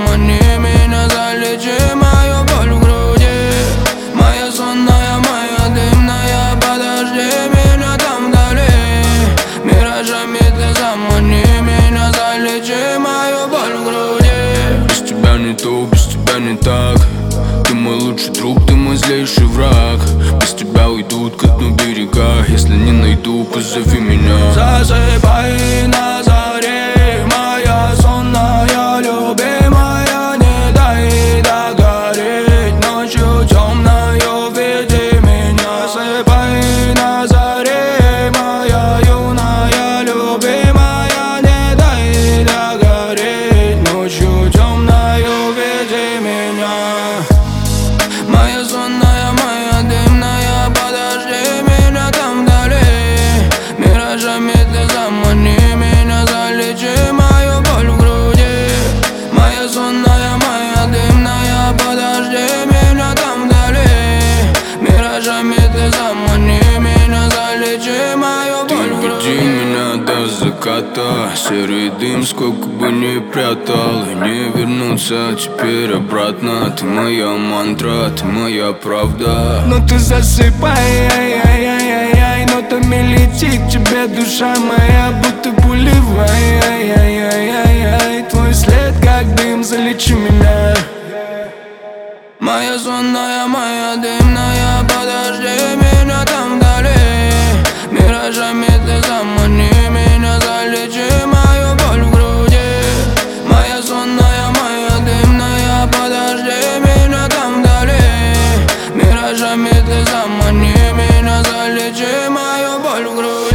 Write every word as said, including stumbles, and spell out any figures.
замани меня, залечи мою боль в груди. Моя сонная, моя дымная, подожди меня там вдали. Миражами ты замани меня, залечи мою боль в груди. Без тебя не то, без тебя не так. Ты мой лучший друг, ты мой злейший враг. Без тебя уйдут ко дну берега. Если не найду, позови меня. Засыпай на заре, моя сонная, любимая, не дай догореть ночью темною, веди меня. Засыпай на заре, моя юная, любимая, не дай догореть ночью темною, веди меня. Моя сонная, моя дымная, подожди меня там вдали. Миражами ты замани меня, залечи мою боль в груди. Моя сонная, моя дымная, подожди меня там вдали. Миражами ты замани меня, залечи мою боль в груди. Веди меня до заката. Серый дым, сколько бы ни прятал, и не вернуться теперь обратно. Ты моя мантра, ты моя правда. Но ты засыпай, ай-яй-яй-яй, нотами летит к тебе душа моя, будто пулевая, ай-яй-яй-яй. Твой след как дым, залечи меня. Моя сонная, моя дымная, подожди меня там вдали. Миражами ты замани меня, залечи мою боль в груди. Моя сонная, моя дымная, подожди меня там вдали. Миражами ты замани меня, залечи мою боль в груди.